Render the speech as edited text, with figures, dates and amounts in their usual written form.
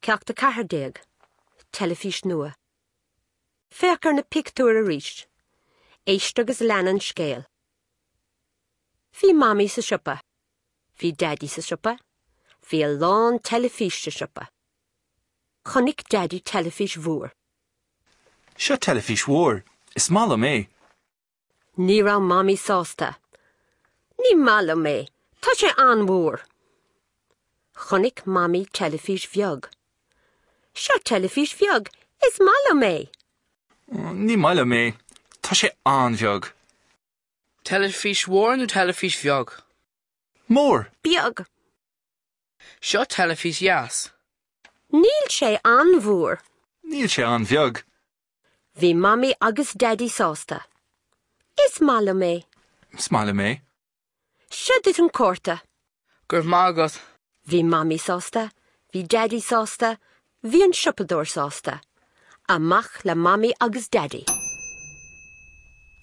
Ceachta 14, telefís nua. Féachar na pictúr a ríist, éiste agus leanan scéal. Bhí mammy sa siopa, bhí daddy sa siopa, bhí a lán telefís sa siopa. Chonaic daddy telefís mhór. Seo telefís mhór, is mála mé. Ní rá mammy sásta. Ní mála mé, tá sé an mhór. Chonaic mammy telefís bheag. Seo telefís bheag, is mála mé. Ní mála mé, tá sé an bheag. Telefís mhór nó telefís bheag? Mór. Bheag. Seo telefís jas. Níl sé an mhór. Níl sé an bheag. Bhí mammy agus daddy sásta. Is mála mé. Is mála mé. Seo dit an córta. Gur mágad. Bhí mammy sásta, bhí daddy sásta, bhí an siopadór sásta. Amach le mammy agus daddy.